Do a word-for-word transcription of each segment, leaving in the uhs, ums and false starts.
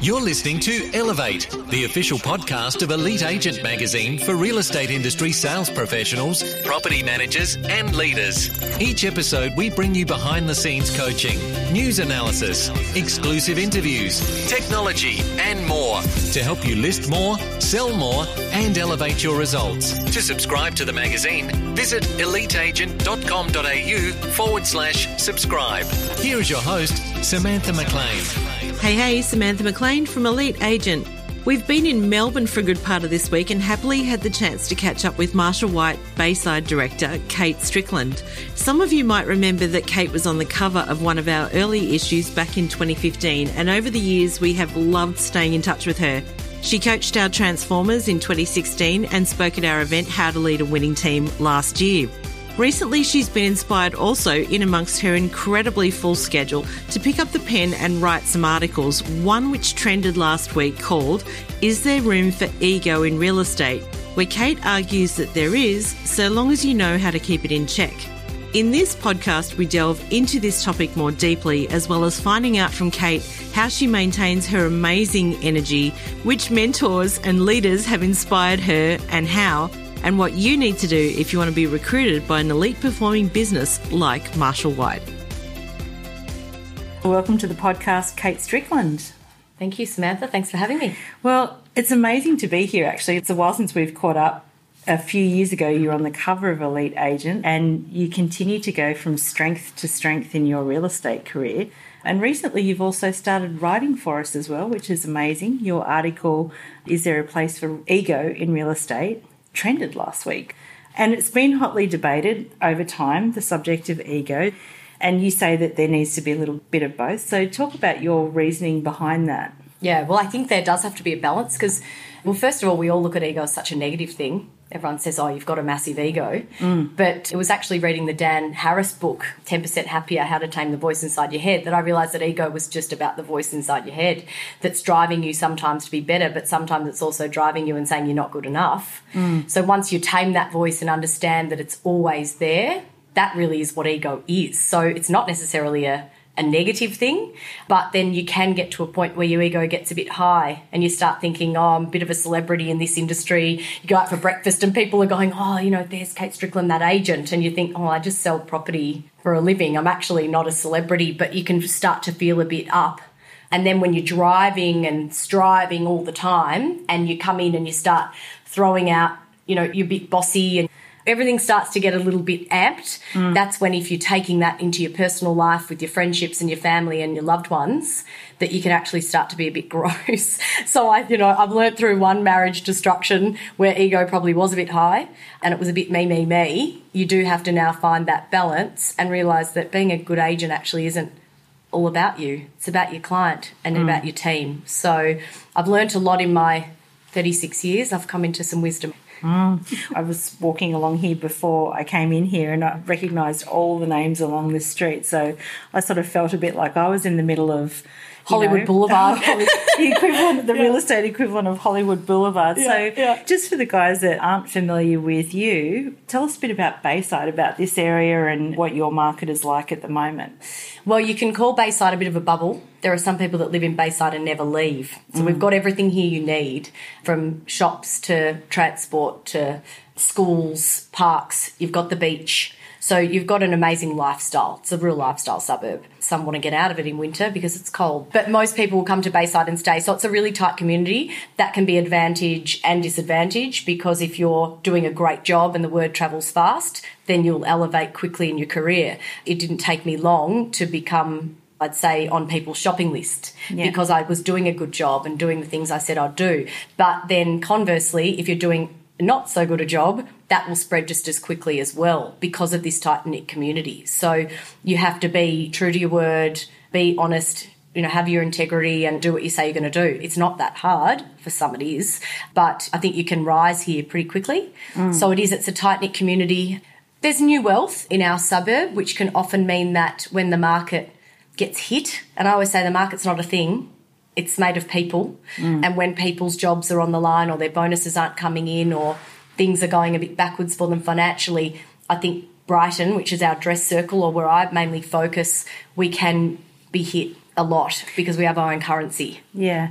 You're listening to Elevate, the official podcast of Elite Agent magazine for real estate industry sales professionals, property managers and leaders. Each episode we bring you behind the scenes coaching, news analysis, exclusive interviews, technology and more to help you list more, sell more and elevate your results. To subscribe to the magazine, visit eliteagent.com.au forward slash subscribe. Here is your host, Samantha McLean. Hey, hey, Samantha McLean from Elite Agent. We've been in Melbourne for a good part of this week and happily had the chance to catch up with Marshall White Bayside director, Kate Strickland. Some of you might remember that Kate was on the cover of one of our early issues back in twenty fifteen, and over the years we have loved staying in touch with her. She coached our Transformers in twenty sixteen and spoke at our event How to Lead a Winning Team last year. Recently, she's been inspired also, in amongst her incredibly full schedule, to pick up the pen and write some articles, one which trended last week called Is There Room for Ego in Real Estate?, where Kate argues that there is, so long as you know how to keep it in check. In this podcast, we delve into this topic more deeply, as well as finding out from Kate how she maintains her amazing energy, which mentors and leaders have inspired her and how, and what you need to do if you want to be recruited by an elite performing business like Marshall White. Welcome to the podcast, Kate Strickland. Thank you, Samantha. Thanks for having me. Well, it's amazing to be here, actually. It's a while since we've caught up. A few years ago, you were on the cover of Elite Agent, and you continue to go from strength to strength in your real estate career. And recently, you've also started writing for us as well, which is amazing. Your article, Is There a Place for Ego in Real Estate?, trended last week. And it's been hotly debated over time, the subject of ego. And you say that there needs to be a little bit of both. So talk about your reasoning behind that. Yeah, well, I think there does have to be a balance because, well, first of all, we all look at ego as such a negative thing. Everyone says, oh, you've got a massive ego. Mm. But it was actually reading the Dan Harris book, ten percent Happier, How to Tame the Voice Inside Your Head, that I realised that ego was just about the voice inside your head that's driving you sometimes to be better, but sometimes it's also driving you and saying you're not good enough. Mm. So once you tame that voice and understand that it's always there, that really is what ego is. So it's not necessarily a a negative thing, but then you can get to a point where your ego gets a bit high and you start thinking, oh, I'm a bit of a celebrity in this industry. You go out for breakfast and people are going, oh, you know, there's Kate Strickland, that agent. And you think, oh, I just sell property for a living. I'm actually not a celebrity, but you can start to feel a bit up. And then when you're driving and striving all the time and you come in and you start throwing out, you know, you're a bit bossy and everything starts to get a little bit amped. Mm. That's when, if you're taking that into your personal life with your friendships and your family and your loved ones, that you can actually start to be a bit gross. So I, you know, I've learned through one marriage destruction where ego probably was a bit high and it was a bit me, me, me. You do have to now find that balance and realise that being a good agent actually isn't all about you. It's about your client and mm. about your team. So I've learned a lot in my thirty-six years. I've come into some wisdom. Mm. I was walking along here before I came in here and I recognised all the names along this street. So I sort of felt a bit like I was in the middle of Hollywood know, Boulevard. the equivalent, the yeah. real estate equivalent of Hollywood Boulevard. Yeah, so yeah. just for the guys that aren't familiar with you, tell us a bit about Bayside, about this area and what your market is like at the moment. Well, you can call Bayside a bit of a bubble. There are some people that live in Bayside and never leave. So mm. we've got everything here you need, from shops to transport to schools, parks. You've got the beach. So you've got an amazing lifestyle. It's a real lifestyle suburb. Some want to get out of it in winter because it's cold. But most people will come to Bayside and stay. So it's a really tight community. That can be advantage and disadvantage, because if you're doing a great job and the word travels fast, then you'll elevate quickly in your career. It didn't take me long to become, I'd say, on people's shopping list yeah. because I was doing a good job and doing the things I said I'd do. But then conversely, if you're doing not so good a job, that will spread just as quickly as well because of this tight-knit community. So you have to be true to your word, be honest, you know, have your integrity and do what you say you're going to do. It's not that hard. For some it is, but I think you can rise here pretty quickly. Mm. So it is, it's a tight-knit community. There's new wealth in our suburb, which can often mean that when the market gets hit, and I always say the market's not a thing, it's made of people. Mm. And when people's jobs are on the line or their bonuses aren't coming in or things are going a bit backwards for them financially, I think Brighton, which is our dress circle or where I mainly focus, we can be hit a lot because we have our own currency. Yeah.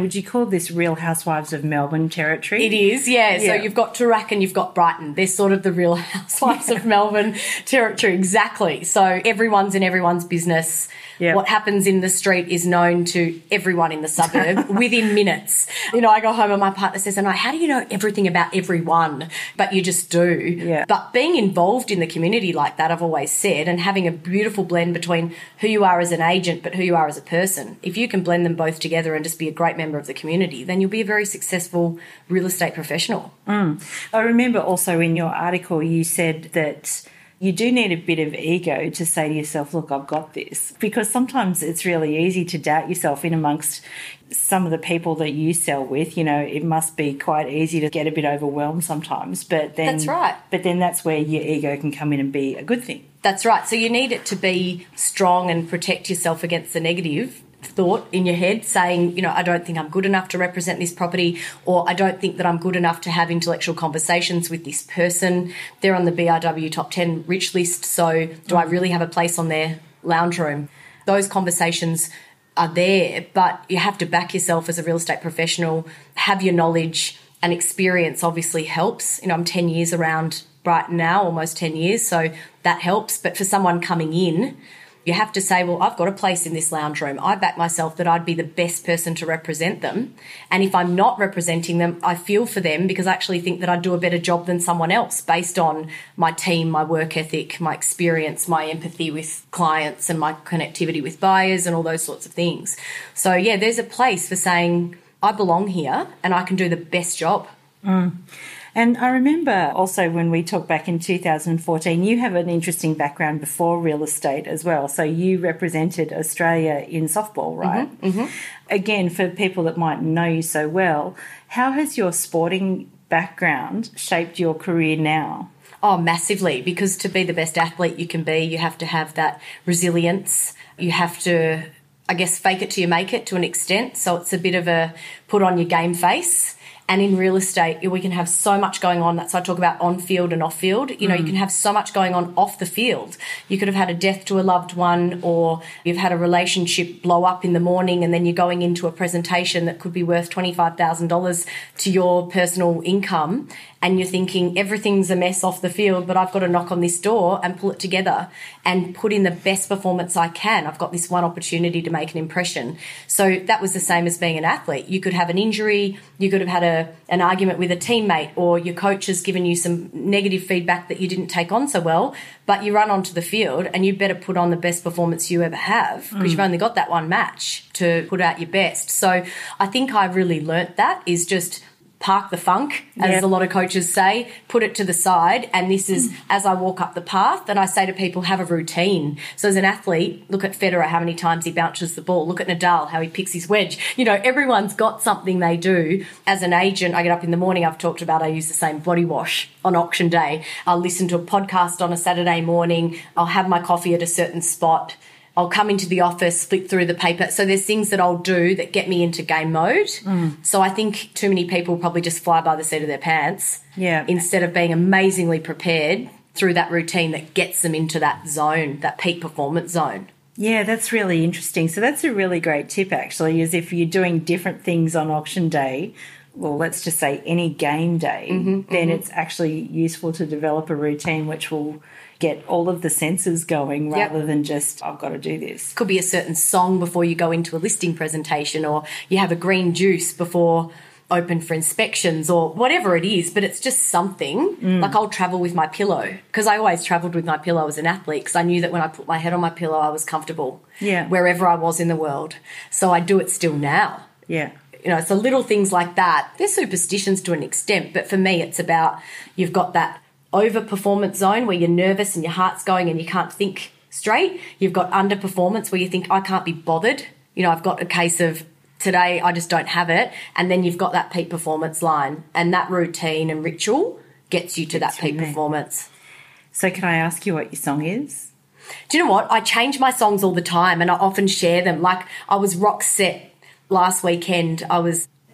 Would you call this Real Housewives of Melbourne territory? It is, yeah. Yeah. So you've got Toorak and you've got Brighton. They're sort of the Real Housewives of Melbourne territory, exactly. So everyone's in everyone's business. Yeah. What happens in the street is known to everyone in the suburb within minutes. You know, I go home and my partner says, "And how do you know everything about everyone?" But you just do. Yeah. But being involved in the community like that, I've always said, and having a beautiful blend between who you are as an agent but who you are as a person, if you can blend them both together and just be a great member of the community, then you'll be a very successful real estate professional. Mm. I remember also in your article you said that you do need a bit of ego to say to yourself, look, I've got this. Because sometimes it's really easy to doubt yourself in amongst some of the people that you sell with. You know, it must be quite easy to get a bit overwhelmed sometimes. But then, That's right. But then that's where your ego can come in and be a good thing. That's right. So you need it to be strong and protect yourself against the negative thought in your head saying, you know, I don't think I'm good enough to represent this property, or I don't think that I'm good enough to have intellectual conversations with this person. They're on the B R W top ten rich list, so do I really have a place on their lounge room? Those conversations are there, but you have to back yourself as a real estate professional, have your knowledge, and experience obviously helps. You know, I'm ten years around Brighton now, almost ten years, so that helps. But for someone coming in, you have to say, well, I've got a place in this lounge room. I back myself that I'd be the best person to represent them. And if I'm not representing them, I feel for them because I actually think that I'd do a better job than someone else based on my team, my work ethic, my experience, my empathy with clients and my connectivity with buyers and all those sorts of things. So, yeah, there's a place for saying, I belong here and I can do the best job. Mm. And I remember also when we talked back in two thousand fourteen, you have an interesting background before real estate as well. So you represented Australia in softball, right? Mm-hmm, mm-hmm. Again, for people that might know you so well, how has your sporting background shaped your career now? Oh, massively, because to be the best athlete you can be, you have to have that resilience. You have to, I guess, fake it till you make it to an extent. So it's a bit of a put on your game face. And in real estate, we can have so much going on. That's why I talk about on-field and off-field. You know, mm. you can have so much going on off the field. You could have had a death to a loved one, or you've had a relationship blow up in the morning and then you're going into a presentation that could be worth twenty-five thousand dollars to your personal income. And you're thinking everything's a mess off the field, but I've got to knock on this door and pull it together and put in the best performance I can. I've got this one opportunity to make an impression. So that was the same as being an athlete. You could have an injury, you could have had a, an argument with a teammate, or your coach has given you some negative feedback that you didn't take on so well, but you run onto the field and you better put on the best performance you ever have because mm. you've only got that one match to put out your best. So I think I really learnt that is just park the funk, as yep. a lot of coaches say, put it to the side. And this is mm. as I walk up the path, and I say to people, have a routine. So as an athlete, look at Federer, how many times he bounces the ball. Look at Nadal, how he picks his wedge. You know, everyone's got something they do. As an agent, I get up in the morning, I've talked about I use the same body wash on auction day. I'll listen to a podcast on a Saturday morning. I'll have my coffee at a certain spot. I'll come into the office, flip through the paper. So there's things that I'll do that get me into game mode. Mm. So I think too many people probably just fly by the seat of their pants yeah. instead of being amazingly prepared through that routine that gets them into that zone, that peak performance zone. Yeah, that's really interesting. So that's a really great tip, actually, is if you're doing different things on auction day, well, let's just say any game day, mm-hmm, then mm-hmm. it's actually useful to develop a routine which will get all of the senses going rather yep. than just, I've got to do this. Could be a certain song before you go into a listing presentation, or you have a green juice before open for inspections, or whatever it is, but it's just something. Mm. Like I'll travel with my pillow, because I always travelled with my pillow as an athlete, because I knew that when I put my head on my pillow, I was comfortable yeah. wherever I was in the world. So I do it still now. Yeah. You know, so little things like that. They're superstitions to an extent, but for me it's about you've got that over-performance zone where you're nervous and your heart's going and you can't think straight. You've got underperformance where you think, I can't be bothered. You know, I've got a case of today I just don't have it. And then you've got that peak performance line, and that routine and ritual gets you to gets that peak there. performance. So can I ask you what your song is? Do you know what? I change my songs all the time and I often share them. Like I was rock set last weekend. I was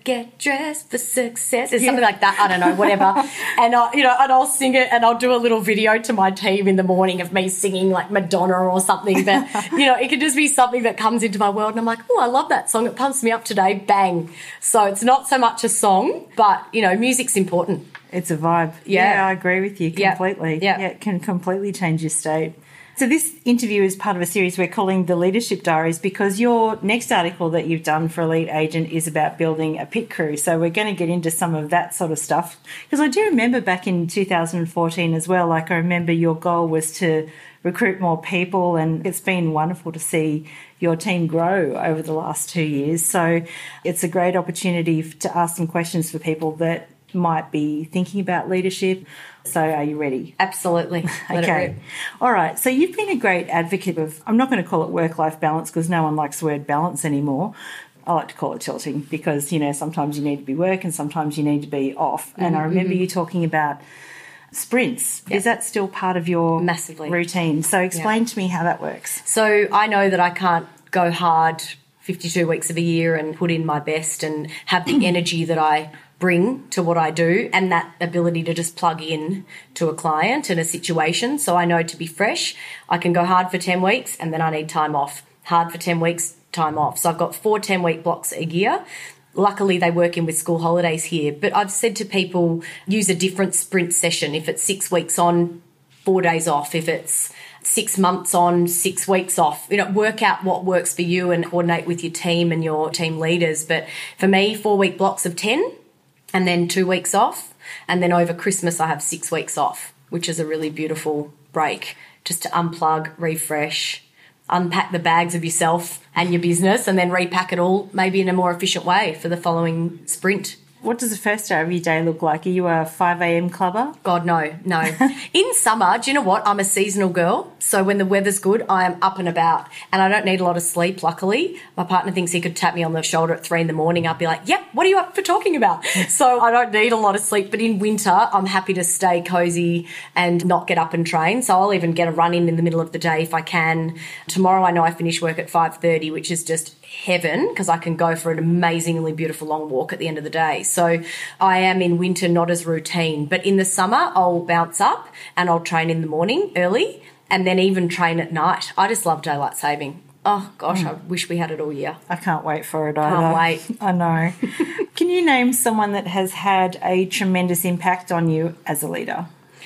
get dressed for success. It's something like that. I don't know, whatever. And I, you know, and I'll sing it, and I'll do a little video to my team in the morning of me singing like Madonna or something. But you know, it could just be something that comes into my world, and I'm like, oh, I love that song. It pumps me up today. Bang. So it's not so much a song, but you know, music's important. It's a vibe. Yeah, yeah I agree with you completely. Yeah. yeah, it can completely change your state. So this interview is part of a series we're calling The Leadership Diaries, because your next article that you've done for Elite Agent is about building a pit crew. So we're going to get into some of that sort of stuff. Because I do remember back in two thousand fourteen as well, like I remember your goal was to recruit more people, and it's been wonderful to see your team grow over the last two years. So it's a great opportunity to ask some questions for people that might be thinking about leadership. So are you ready? Absolutely. Let okay. it rip. All right. So you've been a great advocate of, I'm not going to call it work-life balance because no one likes the word balance anymore. I like to call it tilting because, you know, sometimes you need to be work and sometimes you need to be off. Mm-hmm. And I remember you talking about sprints. Yep. Is that still part of your Massively. routine? So explain Yep. to me how that works. So I know that I can't go hard fifty-two weeks of a year and put in my best and have the energy that I bring to what I do, and that ability to just plug in to a client and a situation. So I know to be fresh, I can go hard for ten weeks and then I need time off. Hard for ten weeks, time off. So I've got four ten-week blocks a year. Luckily, they work in with school holidays here. But I've said to people, use a different sprint session. If it's six weeks on, four days off. If it's six months on, six weeks off. You know, work out what works for you and coordinate with your team and your team leaders. But for me, four-week blocks of ten, and then two weeks off. And then over Christmas, I have six weeks off, which is a really beautiful break just to unplug, refresh, unpack the bags of yourself and your business, and then repack it all maybe in a more efficient way for the following sprint. What does the first hour of your day look like? Are you a five a.m. clubber? God, no, no. In summer, do you know what? I'm a seasonal girl. So when the weather's good, I am up and about. And I don't need a lot of sleep, luckily. My partner thinks he could tap me on the shoulder at three in the morning. I'd be like, yep, what are you up for talking about? So I don't need a lot of sleep. But in winter, I'm happy to stay cosy and not get up and train. So I'll even get a run in in the middle of the day if I can. Tomorrow I know I finish work at five thirty, which is just heaven because I can go for an amazingly beautiful long walk at the end of the day. So I am in winter not as routine, but in the summer I'll bounce up and I'll train in the morning early and then even train at night. I just love daylight saving. Oh gosh, mm. I wish we had it all year. I can't wait for it either. Can't wait. I know. Can you name someone that has had a tremendous impact on you as a leader?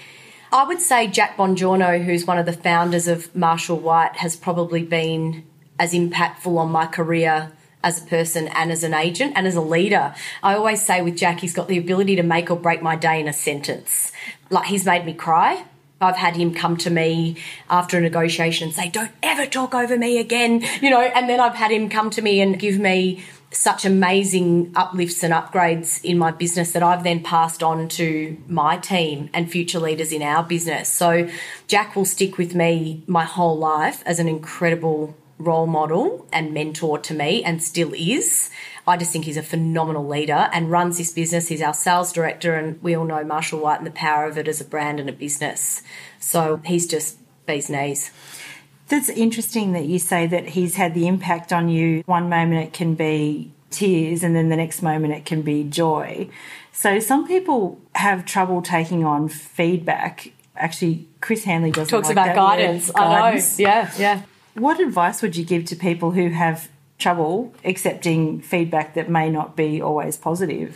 I would say Jack Bongiorno, who's one of the founders of Marshall White, has probably been as impactful on my career as a person and as an agent and as a leader. I always say with Jack, he's got the ability to make or break my day in a sentence. Like, he's made me cry. I've had him come to me after a negotiation and say, don't ever talk over me again, you know, and then I've had him come to me and give me such amazing uplifts and upgrades in my business that I've then passed on to my team and future leaders in our business. So Jack will stick with me my whole life as an incredible role model and mentor to me, and still is. I just think he's a phenomenal leader and runs this business. He's our sales director, and we all know Marshall White and the power of it as a brand and a business. So he's just bee's knees. That's interesting that you say that he's had the impact on you. One moment it can be tears and then the next moment it can be joy. So some people have trouble taking on feedback. Actually, Chris Hanley doesn't Talks like about that guidance. word, guidance. I know. Yeah, yeah. What advice would you give to people who have trouble accepting feedback that may not be always positive?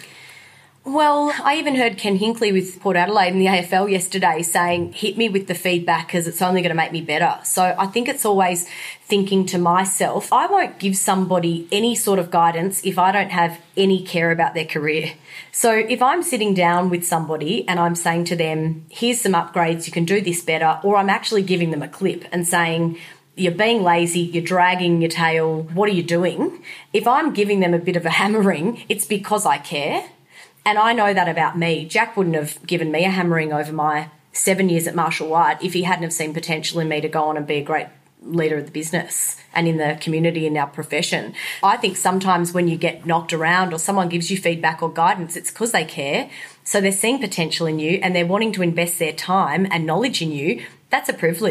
Well, I even heard Ken Hinkley with Port Adelaide in the A F L yesterday saying, hit me with the feedback because it's only going to make me better. So I think it's always thinking to myself, I won't give somebody any sort of guidance if I don't have any care about their career. So if I'm sitting down with somebody and I'm saying to them, here's some upgrades, you can do this better, or I'm actually giving them a clip and saying, you're being lazy, you're dragging your tail, what are you doing? If I'm giving them a bit of a hammering, it's because I care. And I know that about me. Jack wouldn't have given me a hammering over my seven years at Marshall White if he hadn't have seen potential in me to go on and be a great leader of the business and in the community in our profession. I think sometimes when you get knocked around or someone gives you feedback or guidance, it's because they care. So they're seeing potential in you and they're wanting to invest their time and knowledge in you. That's a privilege.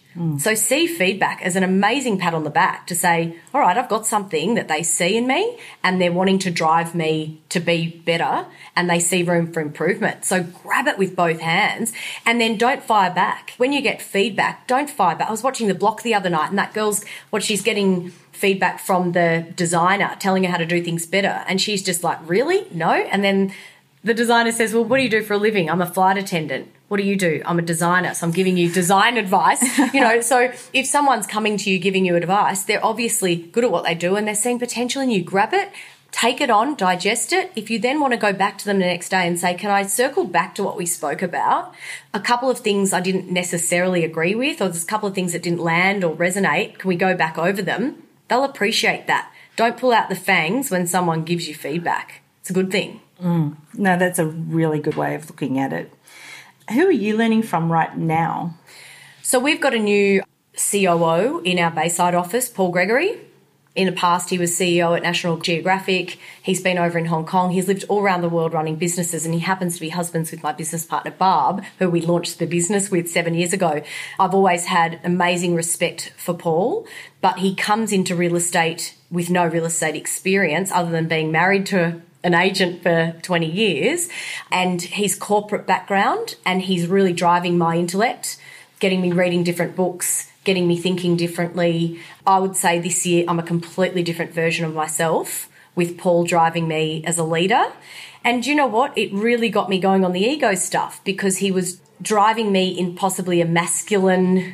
Mm. So see feedback as an amazing pat on the back to say, all right, I've got something that they see in me and they're wanting to drive me to be better and they see room for improvement. So grab it with both hands and then don't fire back. When you get feedback, don't fire back. I was watching The Block the other night and that girl's, what she's getting feedback from the designer telling her how to do things better. And she's just like, really? No? And then the designer says, well, what do you do for a living? I'm a flight attendant. What do you do? I'm a designer, so I'm giving you design advice. You know, so if someone's coming to you giving you advice, they're obviously good at what they do and they're seeing potential in you. Grab it, take it on, digest it. If you then want to go back to them the next day and say, can I circle back to what we spoke about? A couple of things I didn't necessarily agree with, or there's a couple of things that didn't land or resonate. Can we go back over them? They'll appreciate that. Don't pull out the fangs when someone gives you feedback. It's a good thing. Mm. No, that's a really good way of looking at it. Who are you learning from right now? So we've got a new C O O in our Bayside office, Paul Gregory. In the past, he was C E O at National Geographic. He's been over in Hong Kong. He's lived all around the world running businesses, and he happens to be husbands with my business partner, Barb, who we launched the business with seven years ago. I've always had amazing respect for Paul, but he comes into real estate with no real estate experience other than being married to an agent for twenty years, and his corporate background, and he's really driving my intellect, getting me reading different books, getting me thinking differently. I would say this year I'm a completely different version of myself with Paul driving me as a leader. And you know what? It really got me going on the ego stuff because he was driving me in possibly a masculine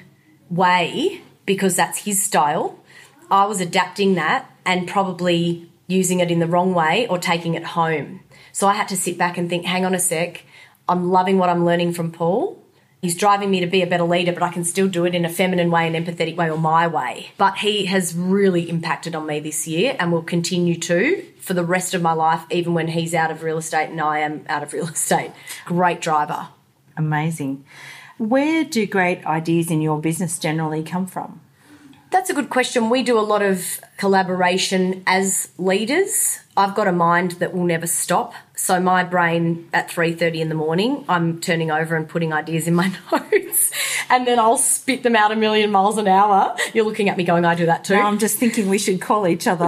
way because that's his style. I was adapting that and probably using it in the wrong way or taking it home. So I had to sit back and think, hang on a sec, I'm loving what I'm learning from Paul. He's driving me to be a better leader, but I can still do it in a feminine way, an empathetic way, or my way. But he has really impacted on me this year and will continue to for the rest of my life, even when he's out of real estate and I am out of real estate. Great driver. Amazing. Where do great ideas in your business generally come from? That's a good question. We do a lot of collaboration as leaders. I've got a mind that will never stop. So my brain at three thirty in the morning, I'm turning over and putting ideas in my notes and then I'll spit them out a million miles an hour. You're looking at me going, I do that too. No, I'm just thinking we should call each other.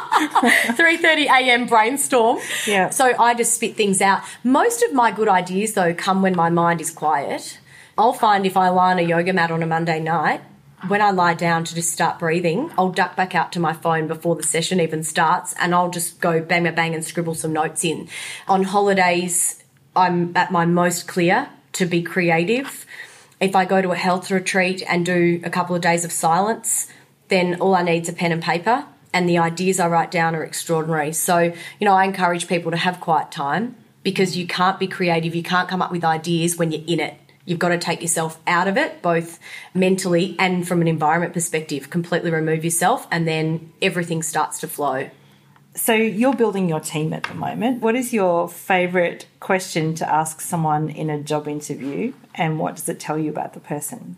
three thirty a.m. brainstorm. Yeah. So I just spit things out. Most of my good ideas, though, come when my mind is quiet. I'll find if I lie on a yoga mat on a Monday night, when I lie down to just start breathing, I'll duck back out to my phone before the session even starts and I'll just go bang, bang, bang and scribble some notes in. On holidays, I'm at my most clear to be creative. If I go to a health retreat and do a couple of days of silence, then all I need is a pen and paper and the ideas I write down are extraordinary. So, you know, I encourage people to have quiet time because you can't be creative, you can't come up with ideas when you're in it. You've got to take yourself out of it, both mentally and from an environment perspective. Completely remove yourself and then everything starts to flow. So you're building your team at the moment. What is your favourite question to ask someone in a job interview and what does it tell you about the person?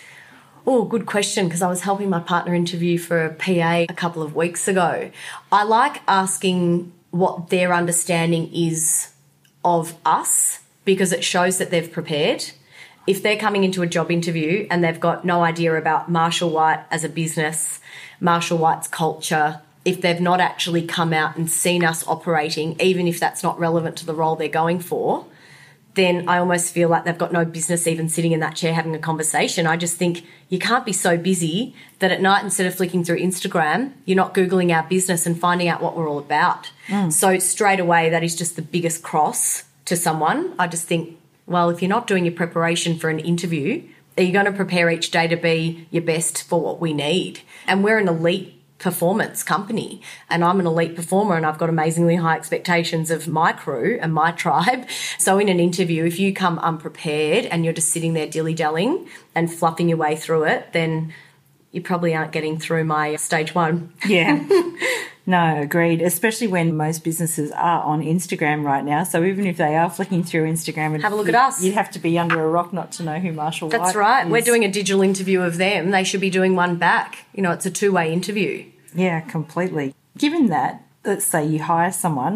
Oh, good question, because I was helping my partner interview for a P A a couple of weeks ago. I like asking what their understanding is of us because it shows that they've prepared. If they're coming into a job interview and they've got no idea about Marshall White as a business, Marshall White's culture, if they've not actually come out and seen us operating, even if that's not relevant to the role they're going for, then I almost feel like they've got no business even sitting in that chair having a conversation. I just think you can't be so busy that at night, instead of flicking through Instagram, you're not Googling our business and finding out what we're all about. Mm. So straight away, that is just the biggest cross to someone. I just think, well, if you're not doing your preparation for an interview, are you going to prepare each day to be your best for what we need? And we're an elite performance company and I'm an elite performer and I've got amazingly high expectations of my crew and my tribe. So in an interview, if you come unprepared and you're just sitting there dilly-dallying and fluffing your way through it, then you probably aren't getting through my stage one. Yeah. No, agreed, especially when most businesses are on Instagram right now. So even if they are flicking through Instagram, have a look at us. You'd have to be under a rock not to know who Marshall White is. That's right. We're doing a digital interview of them. They should be doing one back. You know, it's a two-way interview. Yeah, completely. Given that, let's say you hire someone, what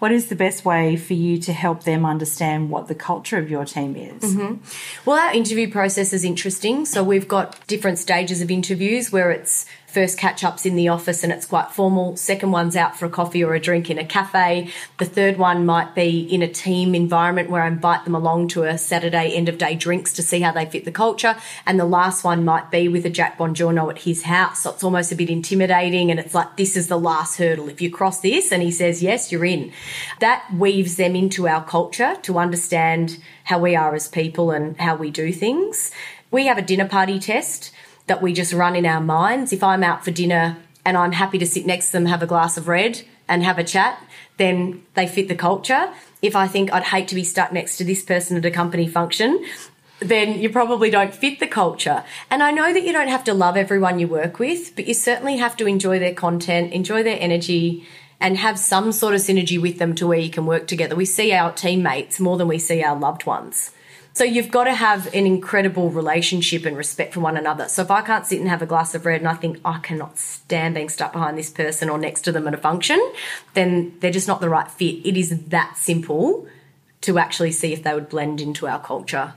What is the best way for you to help them understand what the culture of your team is? Mm-hmm. Well, our interview process is interesting. So we've got different stages of interviews where it's first catch-ups in the office and it's quite formal. Second one's out for a coffee or a drink in a cafe. The third one might be in a team environment where I invite them along to a Saturday end-of-day drinks to see how they fit the culture. And the last one might be with a Jack Bongiorno at his house. So it's almost a bit intimidating and it's like, this is the last hurdle. If you cross this and he says yes, you're in. That weaves them into our culture to understand how we are as people and how we do things. We have a dinner party test that we just run in our minds. If I'm out for dinner and I'm happy to sit next to them, have a glass of red and have a chat, then they fit the culture. If I think I'd hate to be stuck next to this person at a company function, then you probably don't fit the culture. And I know that you don't have to love everyone you work with, but you certainly have to enjoy their content, enjoy their energy, and have some sort of synergy with them to where you can work together. We see our teammates more than we see our loved ones. So you've got to have an incredible relationship and respect for one another. So if I can't sit and have a glass of red and I think, oh, I cannot stand being stuck behind this person or next to them at a function, then they're just not the right fit. It is that simple to actually see if they would blend into our culture.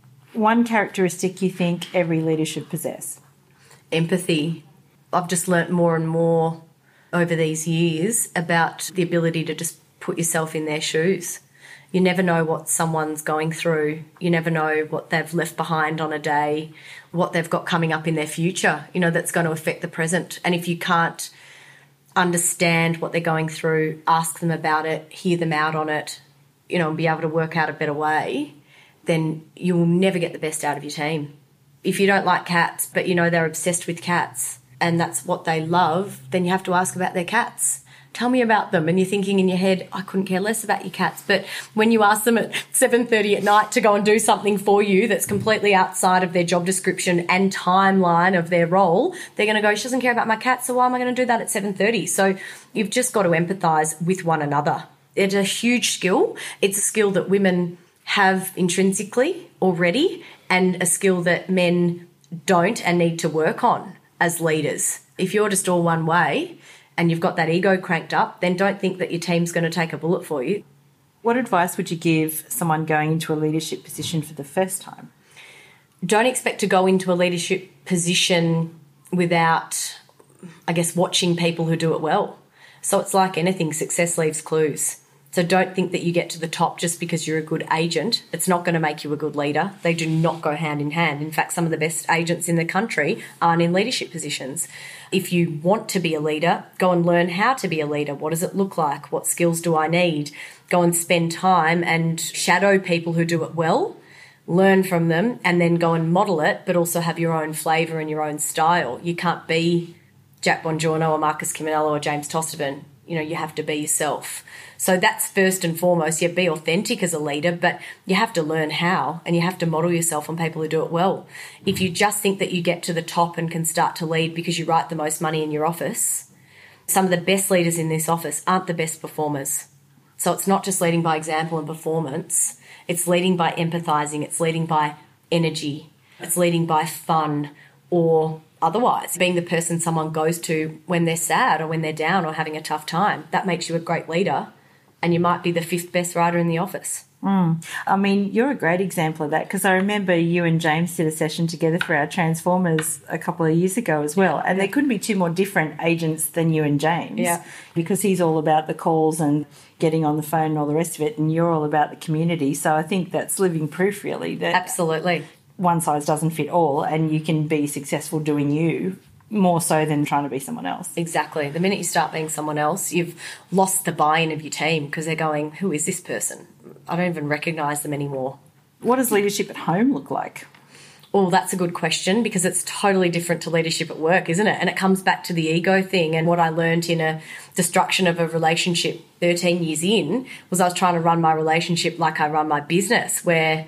One characteristic you think every leader should possess? Empathy. I've just learnt more and more over these years about the ability to just put yourself in their shoes. You never know what someone's going through. You never know what they've left behind on a day, what they've got coming up in their future, you know, that's going to affect the present. And if you can't understand what they're going through, ask them about it, hear them out on it, you know, and be able to work out a better way, then you will never get the best out of your team. If you don't like cats, but you know they're obsessed with cats and that's what they love, then you have to ask about their cats. Tell me about them. And you're thinking in your head, I couldn't care less about your cats. But when you ask them at seven thirty at night to go and do something for you that's completely outside of their job description and timeline of their role, they're going to go, she doesn't care about my cats, so why am I going to do that at seven thirty? So you've just got to empathise with one another. It's a huge skill. It's a skill that women have intrinsically already and a skill that men don't and need to work on as leaders. If you're just all one way and you've got that ego cranked up, then don't think that your team's going to take a bullet for you. What advice would you give someone going into a leadership position for the first time? Don't expect to go into a leadership position without, I guess, watching people who do it well. So it's like anything, success leaves clues. So don't think that you get to the top just because you're a good agent. It's not going to make you a good leader. They do not go hand in hand. In fact, some of the best agents in the country aren't in leadership positions. If you want to be a leader, go and learn how to be a leader. What does it look like? What skills do I need? Go and spend time and shadow people who do it well, learn from them, and then go and model it, but also have your own flavour and your own style. You can't be Jack Bongiorno or Marcus Ciminello or James Tosterman. You know, you have to be yourself. So that's first and foremost. Yeah, be authentic as a leader, but you have to learn how and you have to model yourself on people who do it well. If you just think that you get to the top and can start to lead because you write the most money in your office, some of the best leaders in this office aren't the best performers. So it's not just leading by example and performance. It's leading by empathising. It's leading by energy. It's leading by fun or otherwise, being the person someone goes to when they're sad or when they're down or having a tough time. That makes you a great leader, and you might be the fifth best writer in the office. Mm. I mean, you're a great example of that, because I remember you and James did a session together for our Transformers a couple of years ago as well, and there couldn't be two more different agents than you and James, yeah. because he's all about the calls and getting on the phone and all the rest of it, and you're all about the community. So I think that's living proof, really, that absolutely one size doesn't fit all, and you can be successful doing you more so than trying to be someone else. Exactly. The minute you start being someone else, you've lost the buy-in of your team because they're going, who is this person? I don't even recognise them anymore. What does leadership at home look like? Well, that's a good question, because it's totally different to leadership at work, isn't it? And it comes back to the ego thing. And what I learned in a destruction of a relationship thirteen years in was I was trying to run my relationship like I run my business, where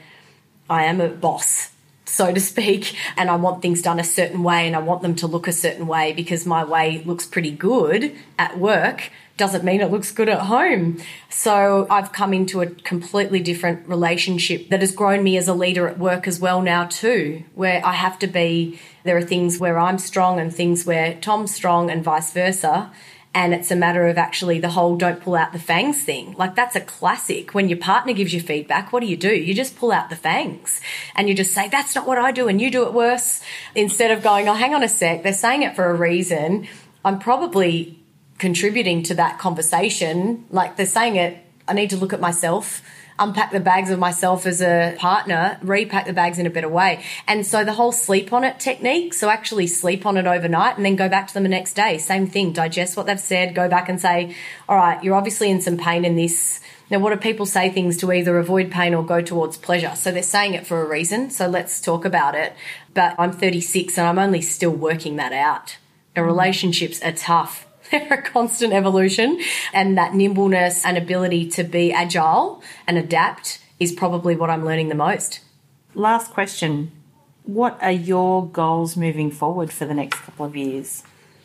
I am a boss, so to speak, and I want things done a certain way and I want them to look a certain way because my way looks pretty good at work doesn't mean it looks good at home. So I've come into a completely different relationship that has grown me as a leader at work as well now too, where I have to be, there are things where I'm strong and things where Tom's strong and vice versa. And it's a matter of actually the whole don't pull out the fangs thing. Like, that's a classic. When your partner gives you feedback, what do you do? You just pull out the fangs and you just say, that's not what I do and you do it worse. Instead of going, oh, hang on a sec, they're saying it for a reason. I'm probably contributing to that conversation. Like, they're saying it, I need to look at myself, unpack the bags of myself as a partner, repack the bags in a better way. And so the whole sleep on it technique, so actually sleep on it overnight and then go back to them the next day. Same thing, digest what they've said, go back and say, all right, you're obviously in some pain in this. Now, what do people say things to either avoid pain or go towards pleasure? So they're saying it for a reason. So let's talk about it. But I'm thirty-six and I'm only still working that out. The relationships are tough. They're a constant evolution, and that nimbleness and ability to be agile and adapt is probably what I'm learning the most. Last question. What are your goals moving forward for the next couple of years?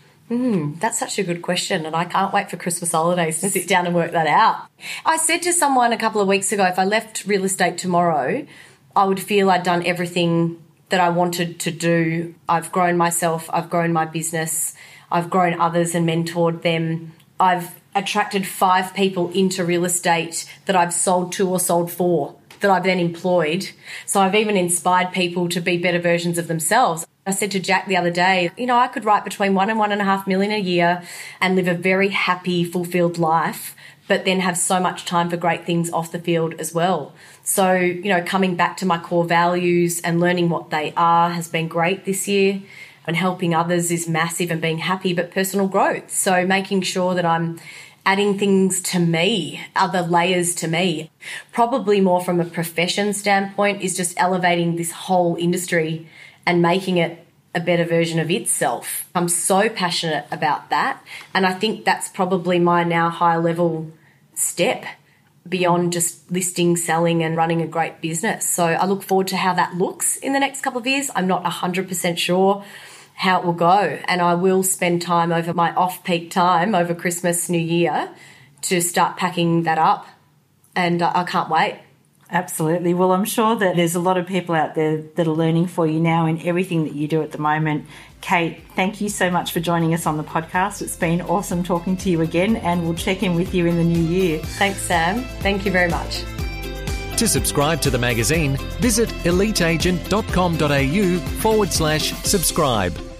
Mm, that's such a good question, and I can't wait for Christmas holidays to sit down and work that out. I said to someone a couple of weeks ago, if I left real estate tomorrow, I would feel I'd done everything that I wanted to do. I've grown myself, I've grown my business, I've grown others and mentored them. I've attracted five people into real estate that I've sold to or sold for, that I've then employed. So I've even inspired people to be better versions of themselves. I said to Jack the other day, you know, I could write between one and one and a half million a year and live a very happy, fulfilled life, but then have so much time for great things off the field as well. So, you know, coming back to my core values and learning what they are has been great this year. And helping others is massive, and being happy, but personal growth. So making sure that I'm adding things to me, other layers to me. Probably more from a profession standpoint is just elevating this whole industry and making it a better version of itself. I'm so passionate about that. And I think that's probably my now high level step beyond just listing, selling and running a great business. So I look forward to how that looks in the next couple of years. I'm not one hundred percent sure how it will go, and I will spend time over my off-peak time over Christmas, New Year to start packing that up, and I can't wait. Absolutely. Well, I'm sure that there's a lot of people out there that are learning for you now in everything that you do at the moment. Kate, thank you so much for joining us on the podcast. It's been awesome talking to you again, and we'll check in with you in the new year. Thanks, Sam. Thank you very much. To subscribe to the magazine, visit eliteagent.com.au forward slash subscribe.